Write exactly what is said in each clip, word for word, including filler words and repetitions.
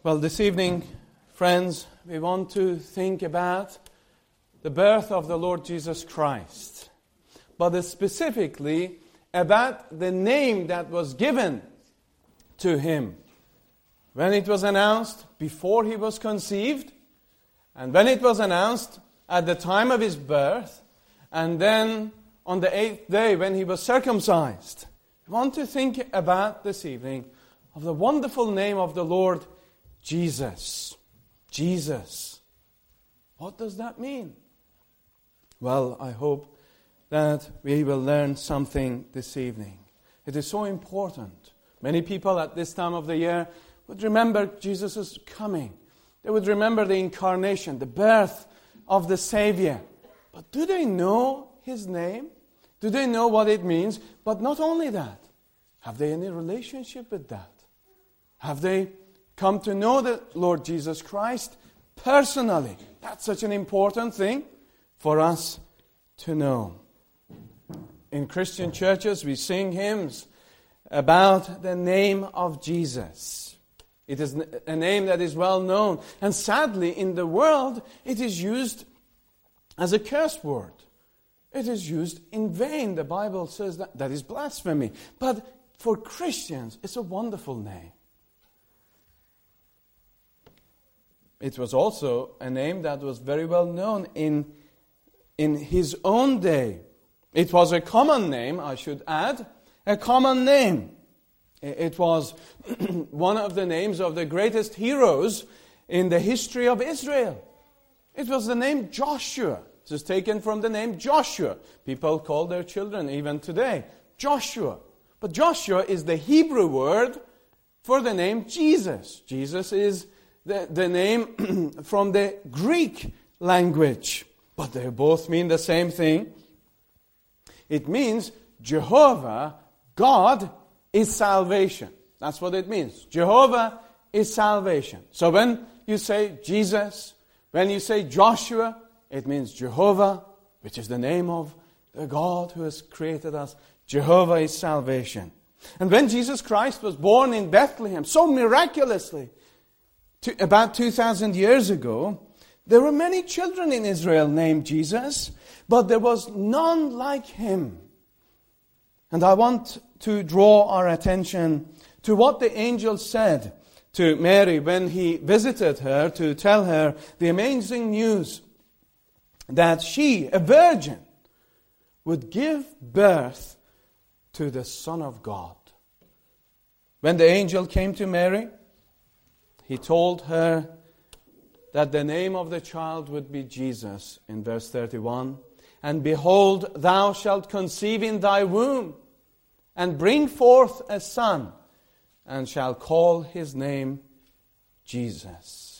Well, this evening, friends, we want to think about the birth of the Lord Jesus Christ, but specifically about the name that was given to him when it was announced before he was conceived, and when it was announced at the time of his birth, and then on the eighth day when he was circumcised. I want to think about this evening of the wonderful name of the Lord Jesus. Jesus. What does that mean? Well, I hope that we will learn something this evening. It is so important. Many people at this time of the year would remember Jesus' coming. They would remember the incarnation, the birth of the Savior. But do they know his name? Do they know what it means? But not only that, have they any relationship with that? Have they come to know the Lord Jesus Christ personally? That's such an important thing for us to know. In Christian churches, we sing hymns about the name of Jesus. It is a name that is well known. And sadly, in the world, it is used as a curse word. It is used in vain. The Bible says that that is blasphemy. But for Christians, it's a wonderful name. It was also a name that was very well known in, in his own day. It was a common name, I should add, a common name. It was one of the names of the greatest heroes in the history of Israel. It was the name Joshua. It is taken from the name Joshua. People call their children even today Joshua. But Joshua is the Hebrew word for the name Jesus. Jesus is the, the name from the Greek language. But they both mean the same thing. It means Jehovah, God, is salvation. That's what it means. Jehovah is salvation. So when you say Jesus, when you say Joshua, it means Jehovah, which is the name of the God who has created us. Jehovah is salvation. And when Jesus Christ was born in Bethlehem, so miraculously, to, about two thousand years ago, there were many children in Israel named Jesus, but there was none like him. And I want to draw our attention to what the angel said to Mary when he visited her to tell her the amazing news that she, a virgin, would give birth to the Son of God. When the angel came to Mary, he told her that the name of the child would be Jesus in verse thirty-one. And behold, thou shalt conceive in thy womb, and bring forth a son, and shall call his name Jesus.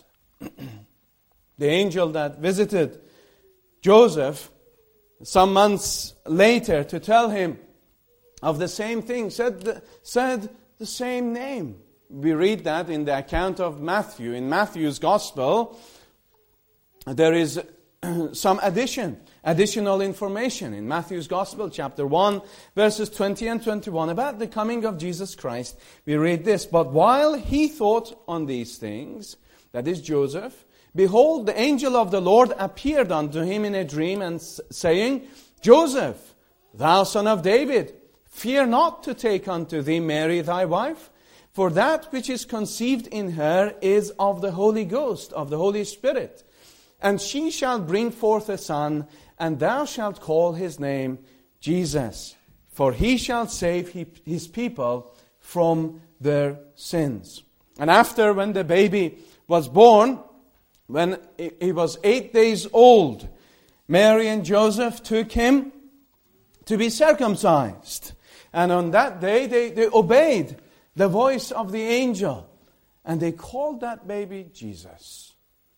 The angel that visited Joseph some months later to tell him of the same thing said the, said the same name. We read that in the account of Matthew. In Matthew's Gospel, there is some addition, additional information in Matthew's Gospel, chapter one, verses twenty and twenty-one, about the coming of Jesus Christ. We read this: But while he thought on these things, that is Joseph, behold, the angel of the Lord appeared unto him in a dream, and saying, Joseph, thou son of David, fear not to take unto thee Mary thy wife, for that which is conceived in her is of the Holy Ghost, of the Holy Spirit. And she shall bring forth a son, and thou shalt call his name Jesus. For he shall save his people from their sins. And after, when the baby was born, when he was eight days old, Mary and Joseph took him to be circumcised. And on that day, they, they obeyed the voice of the angel. And they called that baby Jesus.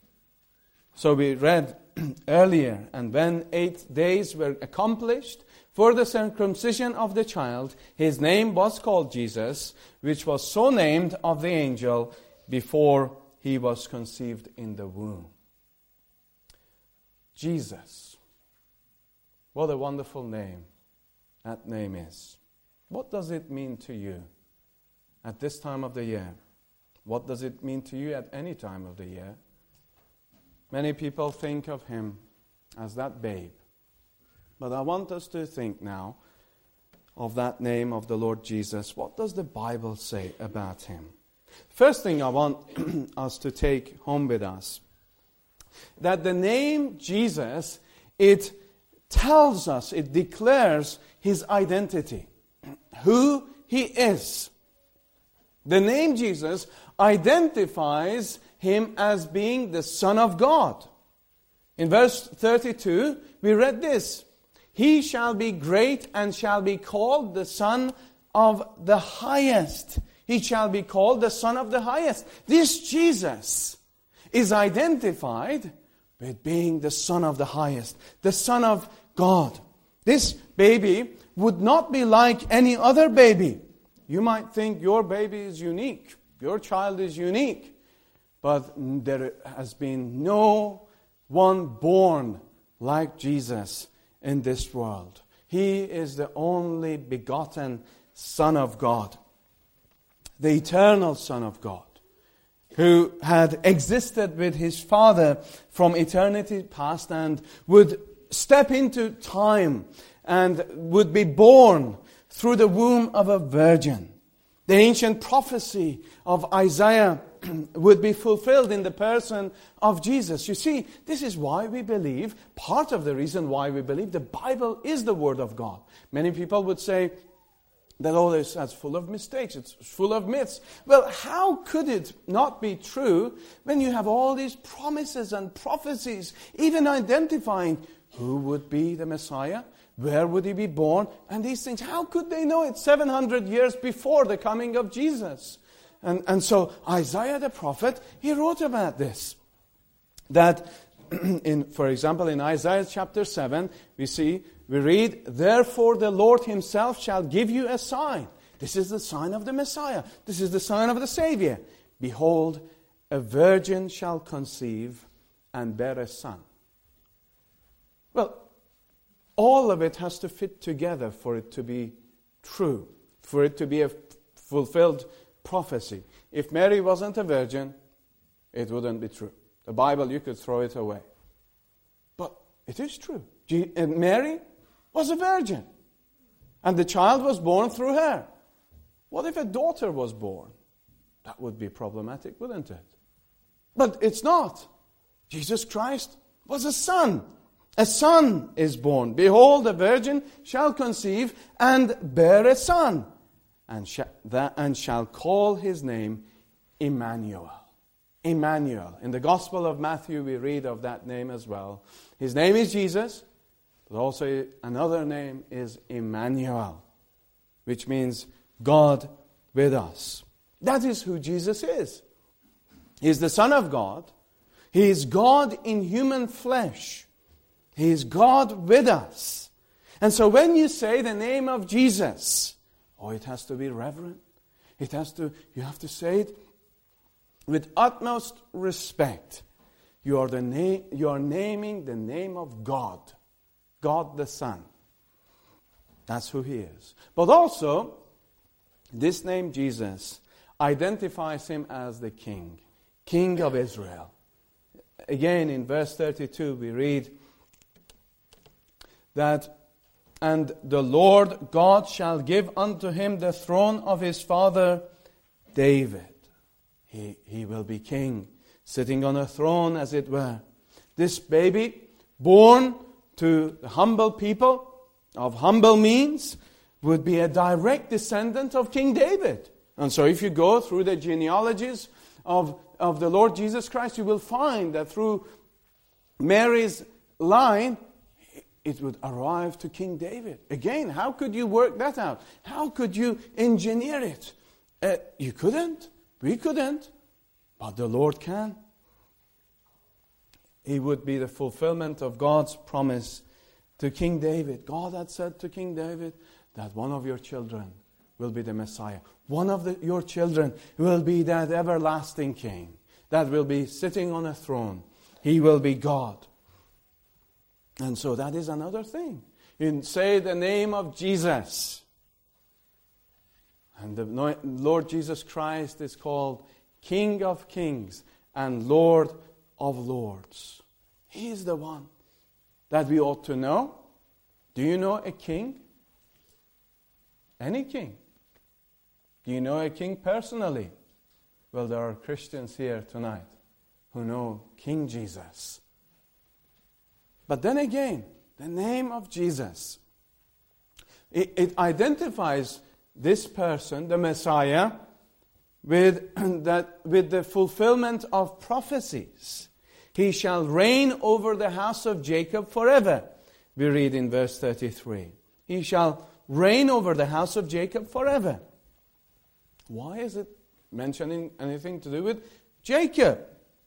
So we read earlier, and when eight days were accomplished for the circumcision of the child, his name was called Jesus, which was so named of the angel before he was conceived in the womb. Jesus. What a wonderful name that name is. What does it mean to you at this time of the year? What does it mean to you at any time of the year? Many people think of him as that babe. But I want us to think now of that name of the Lord Jesus. What does the Bible say about him? First thing I want us to take home with us, that the name Jesus, it tells us, it declares his identity, who he is. The name Jesus identifies him as being the Son of God. In verse thirty-two, we read this: He shall be great and shall be called the Son of the Highest. He shall be called the Son of the Highest. This Jesus is identified with being the Son of the Highest, the Son of God. This baby would not be like any other baby. You might think your baby is unique, your child is unique, but there has been no one born like Jesus in this world. He is the only begotten Son of God, the eternal Son of God, who had existed with his Father from eternity past and would step into time and would be born through the womb of a virgin. The ancient prophecy of Isaiah would be fulfilled in the person of Jesus. You see, this is why we believe, part of the reason why we believe the Bible is the Word of God. Many people would say that all this is full of mistakes, it's full of myths. Well, how could it not be true when you have all these promises and prophecies, even identifying who would be the Messiah? Where would he be born? And these things, how could they know it seven hundred years before the coming of Jesus? And, and so Isaiah the prophet, he wrote about this. That, in, for example, in Isaiah chapter seven, we see, we read, Therefore the Lord himself shall give you a sign. This is the sign of the Messiah. This is the sign of the Savior. Behold, a virgin shall conceive and bear a son. Well, all of it has to fit together for it to be true, for it to be a fulfilled prophecy. If Mary wasn't a virgin, it wouldn't be true. The Bible, you could throw it away. But it is true. Mary was a virgin, and the child was born through her. What if a daughter was born? That would be problematic, wouldn't it? But it's not. Jesus Christ was a son. A son is born. Behold, a virgin shall conceive and bear a son, and, sh- that, and shall call his name Emmanuel. Emmanuel. In the Gospel of Matthew, we read of that name as well. His name is Jesus, but also another name is Emmanuel, which means God with us. That is who Jesus is. He is the Son of God. He is God in human flesh. He is God with us. And so when you say the name of Jesus, oh, it has to be reverent. It has to, you have to say it with utmost respect. You are, the na- you are naming the name of God. God the Son. That's who He is. But also, this name Jesus identifies Him as the King. King of Israel. Again, in verse thirty-two, we read that, And the Lord God shall give unto him the throne of his father David. He, he will be king, sitting on a throne as it were. This baby, born to the humble people of humble means, would be a direct descendant of King David. And so if you go through the genealogies of, of the Lord Jesus Christ, you will find that through Mary's line, it would arrive to King David. Again, how could you work that out? How could you engineer it? Uh, you couldn't. We couldn't. But the Lord can. He would be the fulfillment of God's promise to King David. God had said to King David that one of your children will be the Messiah. One of the, your children will be that everlasting King that will be sitting on a throne. He will be God. And so that is another thing. You say the name of Jesus. And the Lord Jesus Christ is called King of kings and Lord of lords. He is the one that we ought to know. Do you know a king? Any king? Do you know a king personally? Well, there are Christians here tonight who know King Jesus. But then again, the name of Jesus, it, it identifies this person, the Messiah, with, that, with the fulfillment of prophecies. He shall reign over the house of Jacob forever. We read in verse thirty-three. He shall reign over the house of Jacob forever. Why is it mentioning anything to do with Jacob?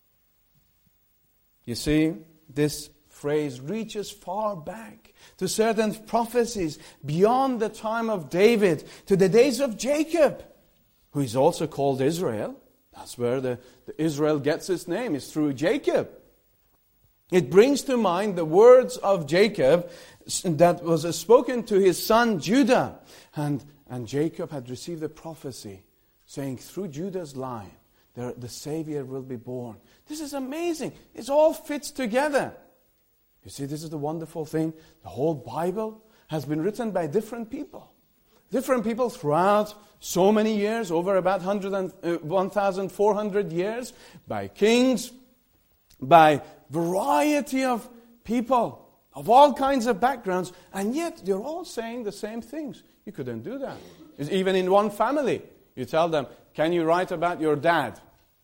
You see, this phrase reaches far back to certain prophecies beyond the time of David, to the days of Jacob, who is also called Israel. That's where the, the Israel gets its name, is through Jacob. It brings to mind the words of Jacob that was spoken to his son Judah. And, and Jacob had received a prophecy saying, through Judah's line, the, the Savior will be born. This is amazing. It all fits together. You see, this is the wonderful thing. The whole Bible has been written by different people. Different people throughout so many years, over about one thousand four hundred years, by kings, by variety of people, of all kinds of backgrounds, and yet they're all saying the same things. You couldn't do that. Even in one family, you tell them, can you write about your dad?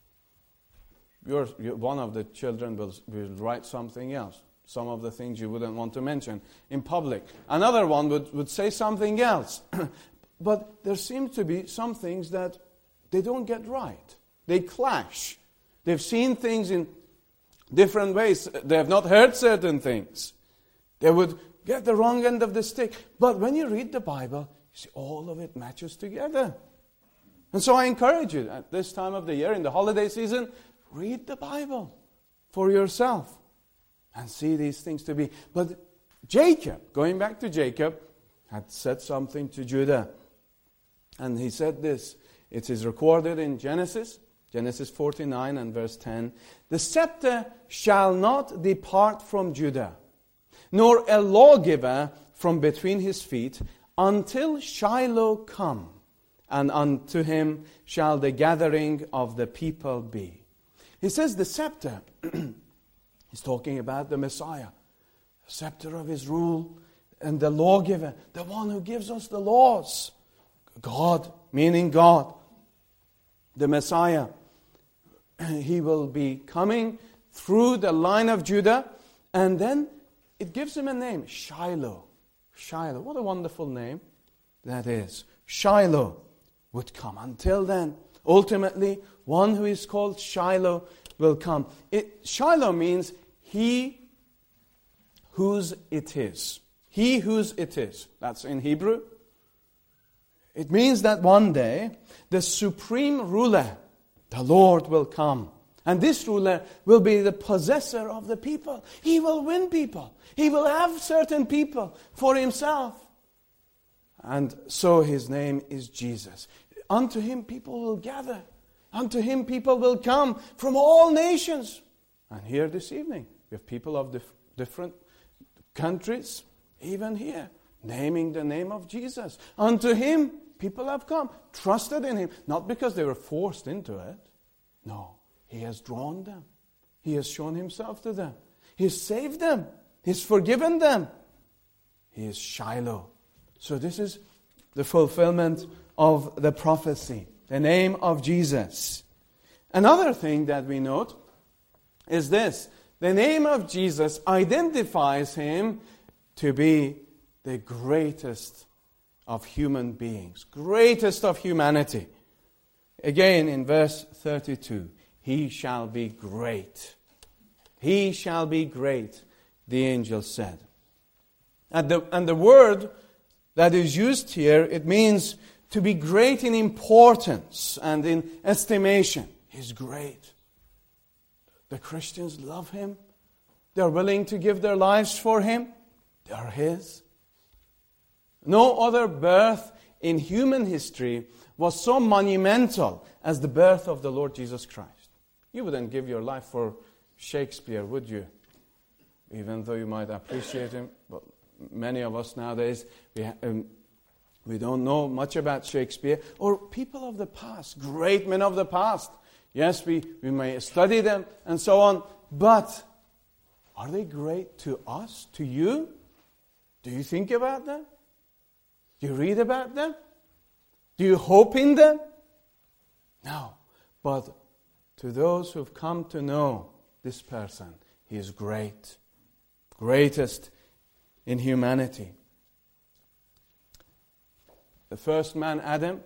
Your, your, one of the children will, will write something else. Some of the things you wouldn't want to mention in public. Another one would, would say something else. But there seems to be some things that they don't get right. They clash. They've seen things in different ways. They have not heard certain things. They would get the wrong end of the stick. But when you read the Bible, you see all of it matches together. And so I encourage you, at this time of the year, in the holiday season, read the Bible for yourself and see these things to be. But Jacob, going back to Jacob, had said something to Judah. And he said this. It is recorded in Genesis, Genesis forty-nine and verse ten. The scepter shall not depart from Judah, nor a lawgiver from between his feet, until Shiloh come, and unto him shall the gathering of the people be. He says the scepter, he's talking about the Messiah, the scepter of his rule, and the lawgiver, the one who gives us the laws. God, meaning God, the Messiah. He will be coming through the line of Judah, and then it gives him a name, Shiloh. Shiloh, what a wonderful name that is. Shiloh would come. Until then, ultimately, one who is called Shiloh will come. It, Shiloh means he whose it is. He whose it is. That's in Hebrew. It means that one day, the supreme ruler, the Lord, will come. And this ruler will be the possessor of the people. He will win people. He will have certain people for himself. And so his name is Jesus. Unto him people will gather. Unto him people will come from all nations. And here this evening, we have people of dif- different countries, even here, naming the name of Jesus. Unto him people have come, trusted in him, not because they were forced into it. No, he has drawn them. He has shown himself to them. He has saved them. He has forgiven them. He is Shiloh. So this is the fulfillment of the prophecy, the name of Jesus. Another thing that we note is this. The name of Jesus identifies him to be the greatest of human beings, greatest of humanity. Again, in verse thirty-two, he shall be great. He shall be great, the angel said. And the, and the word that is used here, it means to be great in importance and in estimation. He's great. The Christians love him. They're willing to give their lives for him. They're his. No other birth in human history was so monumental as the birth of the Lord Jesus Christ. You wouldn't give your life for Shakespeare, would you? Even though you might appreciate him, but many of us nowadays, we, ha- um, we don't know much about Shakespeare, or people of the past, great men of the past. Yes, we, we may study them and so on, but are they great to us, to you? Do you think about them? Do you read about them? Do you hope in them? No. But to those who have come to know this person, he is great. Greatest in humanity. The first man, Adam,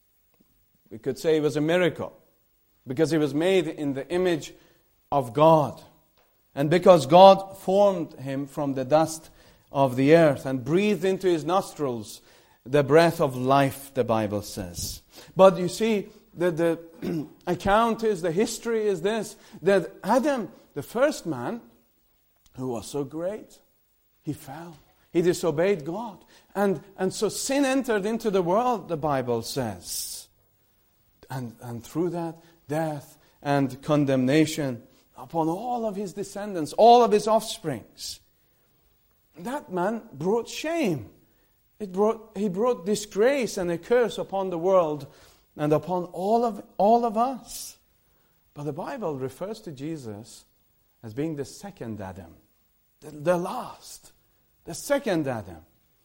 we could say he was a miracle because he was made in the image of God. And because God formed him from the dust of the earth and breathed into his nostrils the breath of life, the Bible says. But you see, the, the account is, the history is this, that Adam, the first man, who was so great, he fell. He disobeyed God. And, and so sin entered into the world, the Bible says. And, and through that, death and condemnation upon all of his descendants, all of his offsprings. That man brought shame. It brought, he brought disgrace and a curse upon the world and upon all of, all of us. But the Bible refers to Jesus as being the second Adam, the, the last, the second Adam.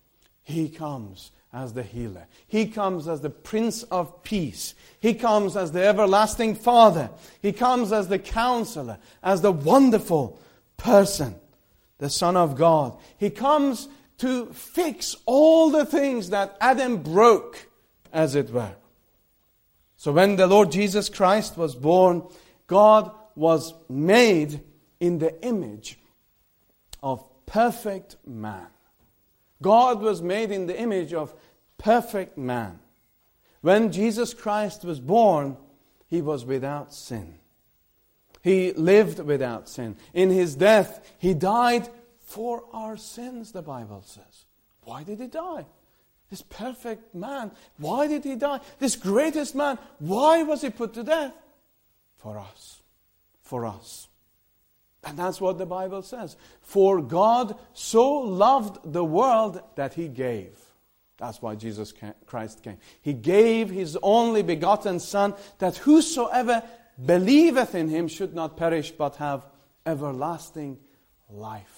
He comes as the healer. He comes as the Prince of Peace. He comes as the everlasting Father. He comes as the Counselor, as the wonderful person, the Son of God. He comes to fix all the things that Adam broke, as it were. So when the Lord Jesus Christ was born, God was made in the image of perfect man. God was made in the image of perfect man. When Jesus Christ was born, he was without sin. He lived without sin. In his death, he died for our sins, the Bible says. Why did he die? This perfect man, why did he die? This greatest man, why was he put to death? For us. For us. And that's what the Bible says. For God so loved the world that he gave. That's why Jesus Christ came. He gave his only begotten Son, that whosoever believeth in him should not perish but have everlasting life.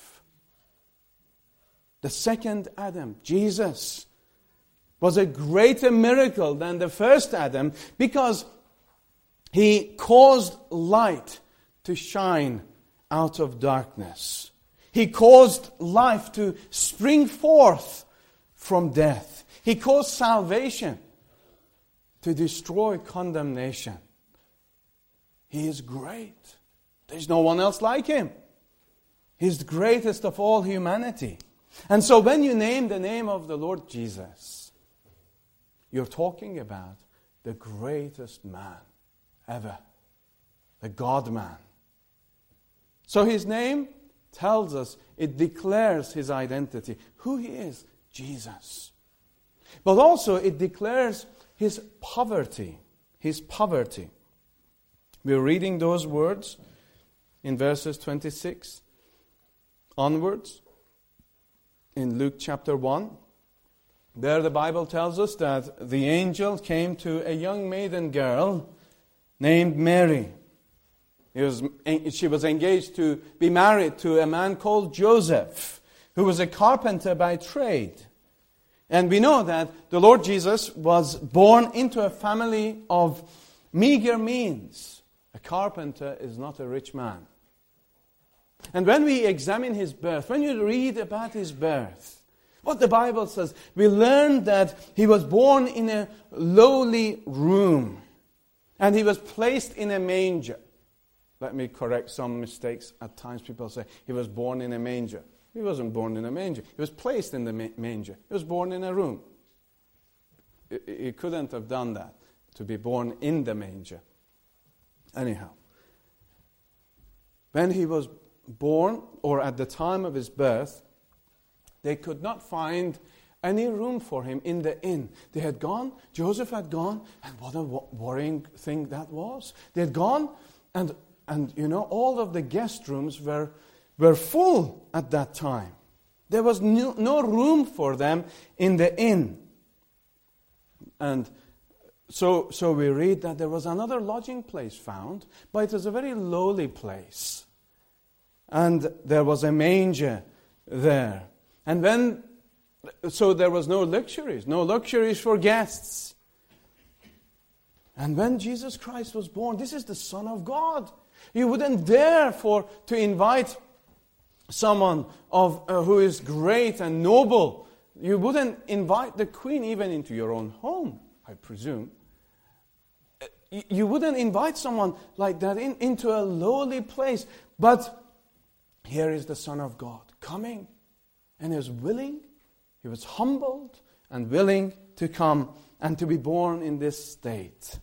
The second Adam, Jesus, was a greater miracle than the first Adam because he caused light to shine out of darkness. He caused life to spring forth from death. He caused salvation to destroy condemnation. He is great. There's no one else like him. He's the greatest of all humanity. And so when you name the name of the Lord Jesus, you're talking about the greatest man ever, the God-man. So his name tells us, it declares his identity, who he is, Jesus. But also it declares his poverty, his poverty. We're reading those words in verses twenty-six onwards in Luke chapter one. There the Bible tells us that the angel came to a young maiden girl named Mary. He was, she was engaged to be married to a man called Joseph, who was a carpenter by trade. And we know that the Lord Jesus was born into a family of meager means. A carpenter is not a rich man. And when we examine his birth, when you read about his birth, what the Bible says, we learn that he was born in a lowly room. And he was placed in a manger. Let me correct some mistakes. At times people say he was born in a manger. He wasn't born in a manger. He was placed in the ma- manger. He was born in a room. He, he couldn't have done that, to be born in the manger. Anyhow, when he was born, or at the time of his birth, they could not find any room for him in the inn. They had gone, Joseph had gone, and what a worrying thing that was. They had gone, and, and you know, all of the guest rooms were, were full at that time. There was no, no room for them in the inn. And so, so we read that there was another lodging place found, but it was a very lowly place. And there was a manger there. And then, so there was no luxuries, no luxuries for guests. And when Jesus Christ was born, this is the Son of God. You wouldn't dare for to invite someone of uh, who is great and noble. You wouldn't invite the queen even into your own home, I presume. You wouldn't invite someone like that in, into a lowly place. But here is the Son of God coming, and he was willing, he was humbled and willing to come and to be born in this state.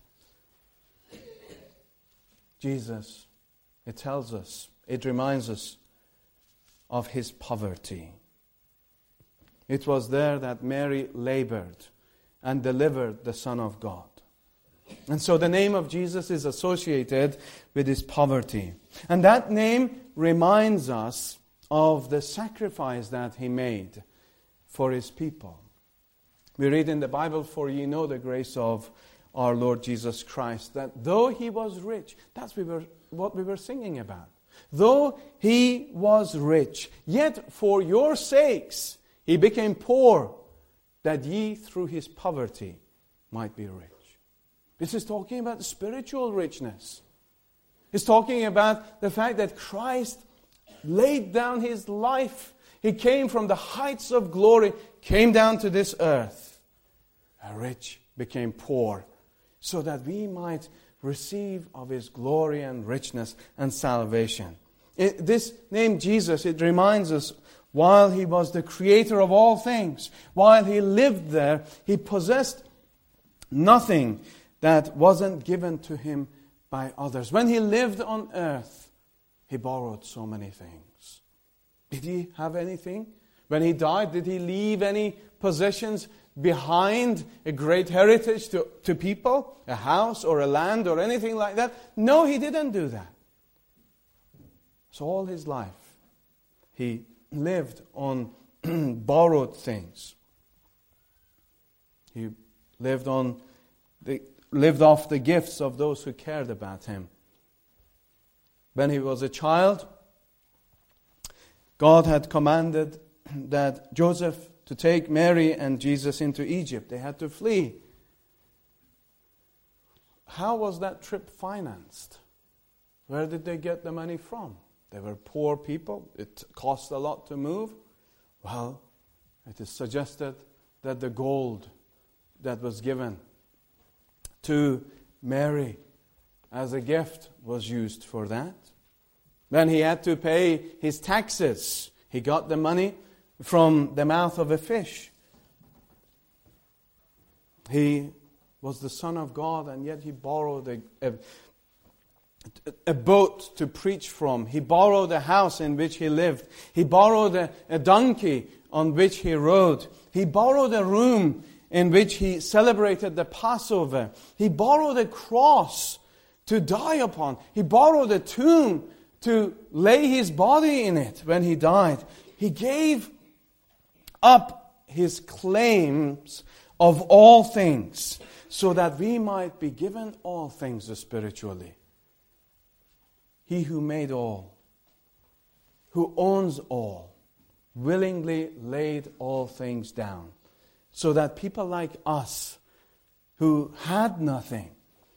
Jesus, it tells us, it reminds us of his poverty. It was there that Mary labored and delivered the Son of God. And so the name of Jesus is associated with his poverty. And that name reminds us of the sacrifice that he made for his people. We read in the Bible, "For ye know the grace of our Lord Jesus Christ, that though he was rich," that's we were, what we were singing about. "Though he was rich, yet for your sakes he became poor, that ye through his poverty might be rich." This is talking about spiritual richness. It's talking about the fact that Christ laid down his life. He came from the heights of glory, came down to this earth. A rich became poor, so that we might receive of his glory and richness and salvation. It, this name Jesus, it reminds us, while he was the creator of all things, while he lived there, he possessed nothing that wasn't given to him by others. When he lived on earth, he borrowed so many things. Did he have anything? When he died, did he leave any possessions behind, a great heritage to, to people? A house or a land or anything like that? No, he didn't do that. So all his life, he lived on borrowed things. He lived on the lived off the gifts of those who cared about him. When he was a child, God had commanded that Joseph to take Mary and Jesus into Egypt. They had to flee. How was that trip financed? Where did they get the money from? They were poor people. It cost a lot to move. Well, it is suggested that the gold that was given to Mary as a gift was used for that. When he had to pay his taxes, he got the money from the mouth of a fish. He was the Son of God, and yet he borrowed a, a, a boat to preach from. He borrowed a house in which he lived. He borrowed a, a donkey on which he rode. He borrowed a room in which he celebrated the Passover. He borrowed a cross to die upon. He borrowed a tomb to lay his body in it when he died. He gave up his claims of all things so that we might be given all things spiritually. He who made all, who owns all, willingly laid all things down, so that people like us, who had nothing,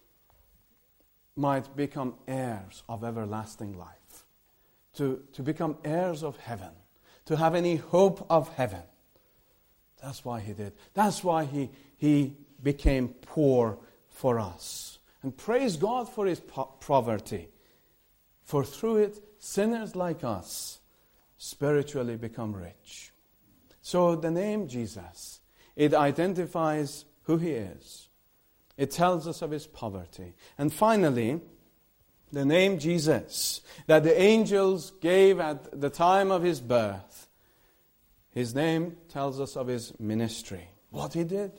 might become heirs of everlasting life, to, to become heirs of heaven, to have any hope of heaven. That's why he did. That's why he, he became poor for us. And praise God for his po- poverty, for through it, sinners like us spiritually become rich. So the name Jesus, it identifies who he is. It tells us of his poverty. And finally, the name Jesus that the angels gave at the time of his birth, His name tells us of his ministry, what he did.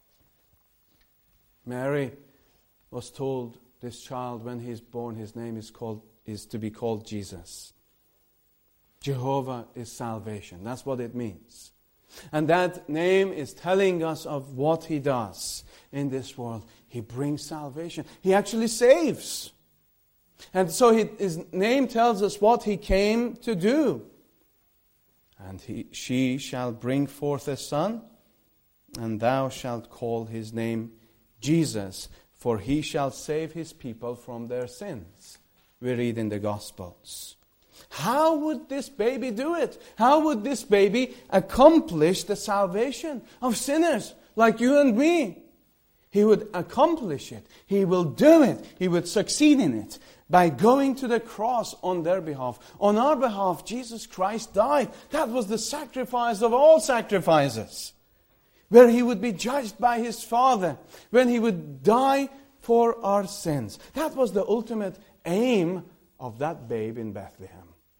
Mary was told, this child, when he is born, his name is called is to be called Jesus. Jehovah is salvation. That's what it means. And that name is telling us of what he does in this world. He brings salvation. He actually saves. And so he, his name tells us what he came to do. And he, she shall bring forth a son, and thou shalt call his name Jesus, for he shall save his people from their sins. We read in the Gospels. How would this baby do it? How would this baby accomplish the salvation of sinners like you and me? He would accomplish it. He will do it. He would succeed in it by going to the cross on their behalf. On our behalf, Jesus Christ died. That was the sacrifice of all sacrifices. Where he would be judged by his Father. When he would die for our sins. That was the ultimate aim of that babe in Bethlehem.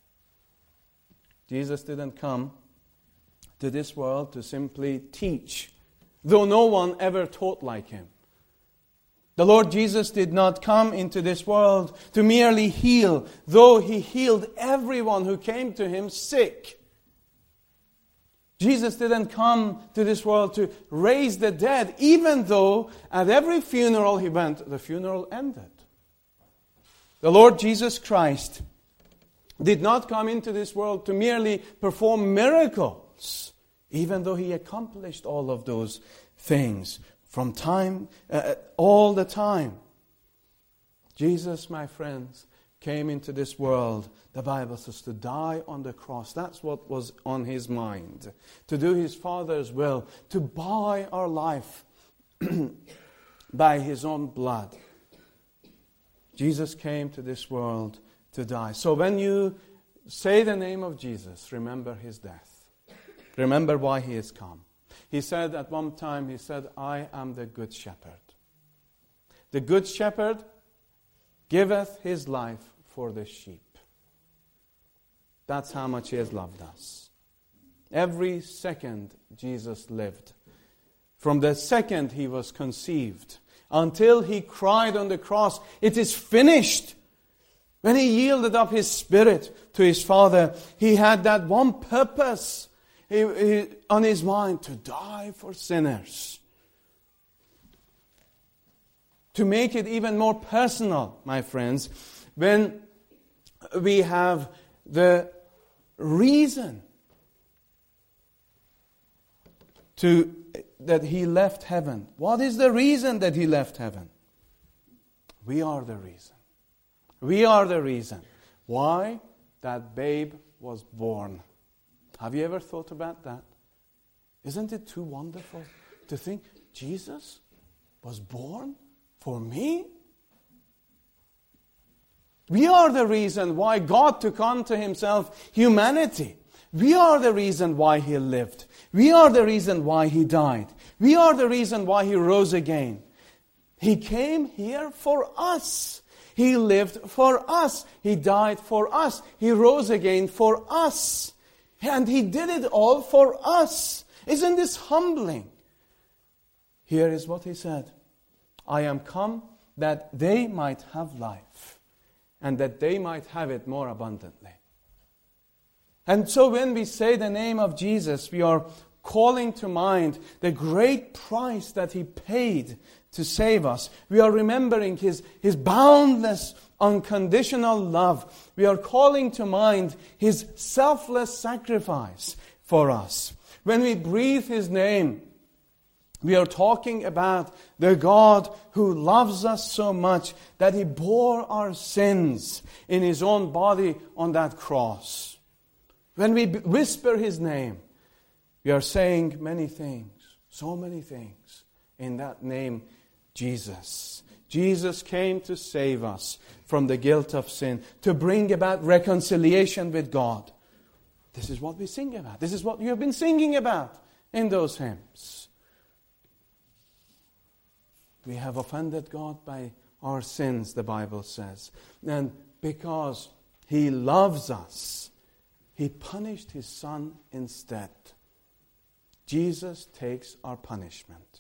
Jesus didn't come to this world to simply teach, though no one ever taught like him. The Lord Jesus did not come into this world to merely heal, though he healed everyone who came to him sick. Jesus didn't come to this world to raise the dead, even though at every funeral he went, the funeral ended. The Lord Jesus Christ did not come into this world to merely perform miracles, even though he accomplished all of those things from time, uh, all the time. Jesus, my friends, came into this world, the Bible says, to die on the cross. That's what was on his mind. To do his Father's will, to buy our life by his own blood. Jesus came to this world to die. So when you say the name of Jesus, remember his death. Remember why he has come. He said at one time, he said, I am the good shepherd. The good shepherd giveth his life for the sheep. That's how much he has loved us. Every second Jesus lived. From the second he was conceived until he cried on the cross, it is finished. When he yielded up his spirit to his Father, he had that one purpose he, he, on his mind, to die for sinners. To make it even more personal, my friends, when we have the reason to that he left heaven. What is the reason that he left heaven? We are the reason. We are the reason why that babe was born. Have you ever thought about that? Isn't it too wonderful to think Jesus was born for me? We are the reason why God took unto himself humanity. We are the reason why he lived. We are the reason why he died. We are the reason why he rose again. He came here for us. He lived for us. He died for us. He rose again for us. And he did it all for us. Isn't this humbling? Here is what he said. I am come that they might have life, and that they might have it more abundantly. And so when we say the name of Jesus, we are calling to mind the great price that he paid to save us. We are remembering his, his boundless, unconditional love. We are calling to mind his selfless sacrifice for us. When we breathe his name, we are talking about the God who loves us so much that he bore our sins in his own body on that cross. When we whisper his name, we are saying many things, so many things in that name, Jesus. Jesus came to save us from the guilt of sin, to bring about reconciliation with God. This is what we sing about. This is what you have been singing about in those hymns. We have offended God by our sins, the Bible says. And because he loves us, he punished his Son instead. Jesus takes our punishment.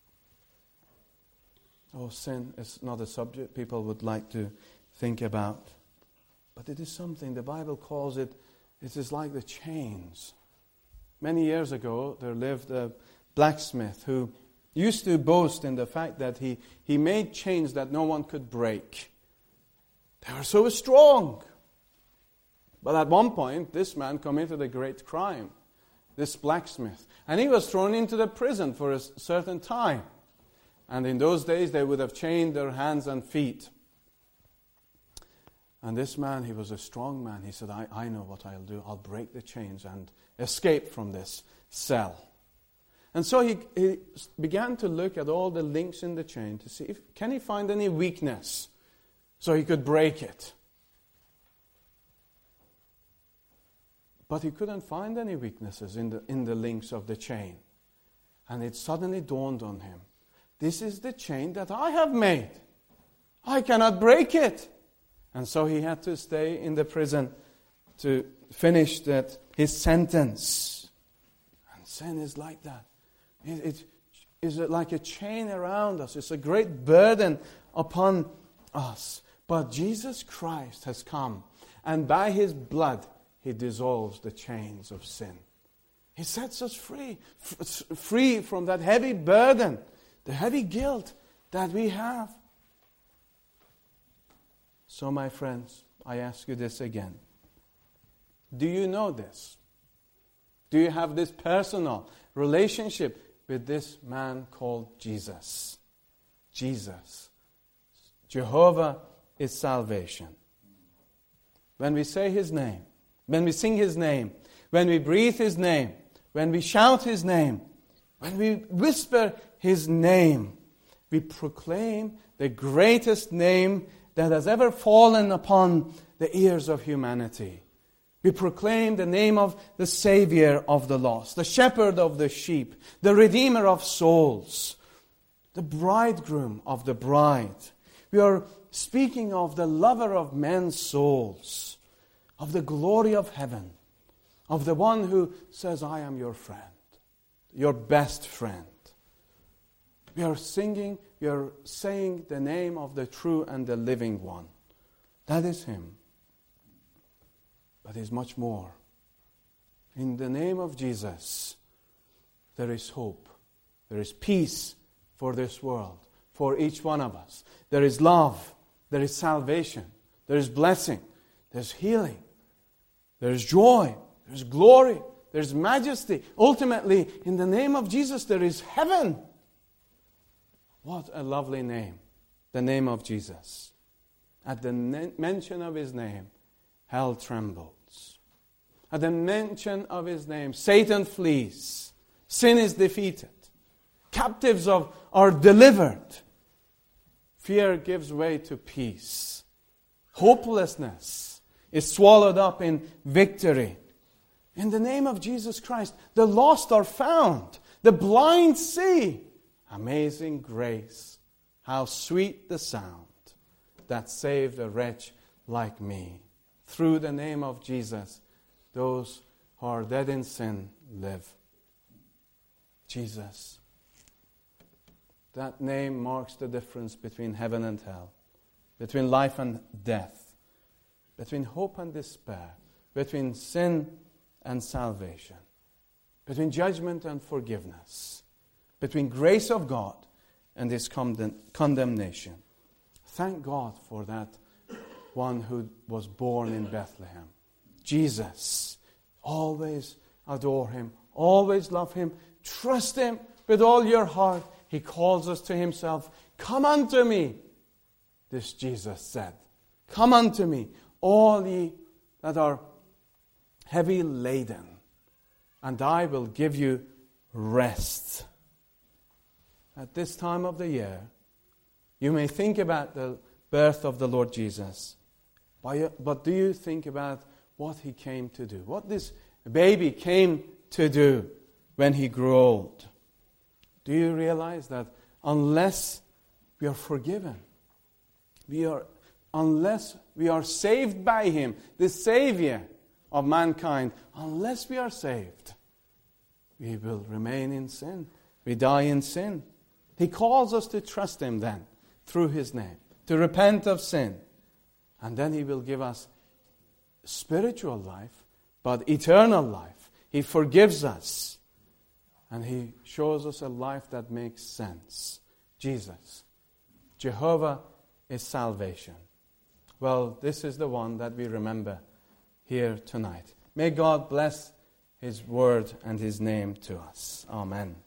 Oh, sin is not a subject people would like to think about. But it is something, the Bible calls it, it is like the chains. Many years ago, there lived a blacksmith who used to boast in the fact that he, he made chains that no one could break. They were so strong. But at one point, this man committed a great crime, this blacksmith. And he was thrown into the prison for a certain time. And in those days, they would have chained their hands and feet. And this man, he was a strong man. He said, I, I know what I'll do. I'll break the chains and escape from this cell. And so he, he began to look at all the links in the chain to see if can he find any weakness so he could break it. But he couldn't find any weaknesses in the, in the links of the chain. And it suddenly dawned on him, this is the chain that I have made. I cannot break it. And so he had to stay in the prison to finish that his sentence. And sin is like that. It, it is like a chain around us. It's a great burden upon us. But Jesus Christ has come, and by His blood, He dissolves the chains of sin. He sets us free, f- free from that heavy burden, the heavy guilt that we have. So, my friends, I ask you this again. Do you know this? Do you have this personal relationship with this man called Jesus? Jesus. Jehovah is salvation. When we say His name, when we sing His name, when we breathe His name, when we shout His name, when we whisper His name, we proclaim the greatest name that has ever fallen upon the ears of humanity. We proclaim the name of the Savior of the lost, the Shepherd of the sheep, the Redeemer of souls, the Bridegroom of the bride. We are speaking of the Lover of men's souls, of the glory of heaven, of the one who says, I am your friend, your best friend. We are singing, we are saying the name of the true and the living one. That is Him. But there's much more. In the name of Jesus, there is hope. There is peace for this world, for each one of us. There is love. There is salvation. There is blessing. There's healing. There is joy. There is glory. There is majesty. Ultimately, in the name of Jesus, there is heaven. What a lovely name, the name of Jesus. At the ne- mention of His name, hell trembles. At the mention of His name, Satan flees. Sin is defeated. Captives of, are delivered. Fear gives way to peace. Hopelessness is swallowed up in victory. In the name of Jesus Christ, the lost are found. The blind see. Amazing grace. How sweet the sound that saved a wretch like me. Through the name of Jesus, those who are dead in sin live. Jesus. That name marks the difference between heaven and hell, between life and death, between hope and despair, between sin and salvation, between judgment and forgiveness, between grace of God and His condemn- condemnation. Thank God for that one who was born in Bethlehem. Jesus. Always adore Him. Always love Him. Trust Him with all your heart. He calls us to Himself. Come unto me, this Jesus said. Come unto me, all ye that are heavy laden, and I will give you rest. At this time of the year, you may think about the birth of the Lord Jesus, but do you think about what He came to do? What this baby came to do when He grew old? Do you realize that unless we are forgiven, we are, unless we are saved by Him, the Savior of mankind, unless we are saved, we will remain in sin. We die in sin. He calls us to trust Him then, through His name, to repent of sin. And then He will give us spiritual life, but eternal life. He forgives us. And He shows us a life that makes sense. Jesus. Jehovah is salvation. Well, this is the one that we remember here tonight. May God bless His word and His name to us. Amen.